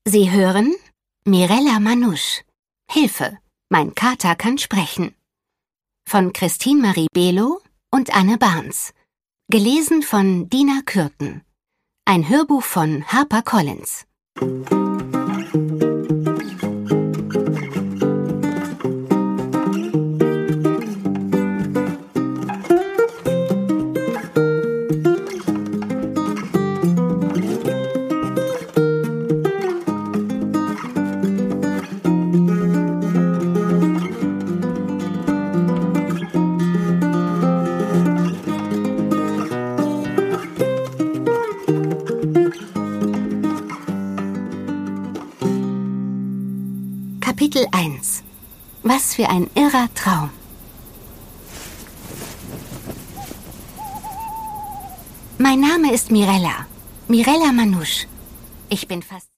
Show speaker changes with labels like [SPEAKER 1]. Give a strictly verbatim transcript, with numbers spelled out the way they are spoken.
[SPEAKER 1] Sie hören Mirella Manouche. Hilfe, mein Kater kann sprechen. Von Christine Marie Below und Anne Barnes. Gelesen von Dina Kürten. Ein Hörbuch von HarperCollins. Kapitel eins. Was für ein irrer Traum. Mein Name ist Mirella. Mirella Manouche. Ich bin fast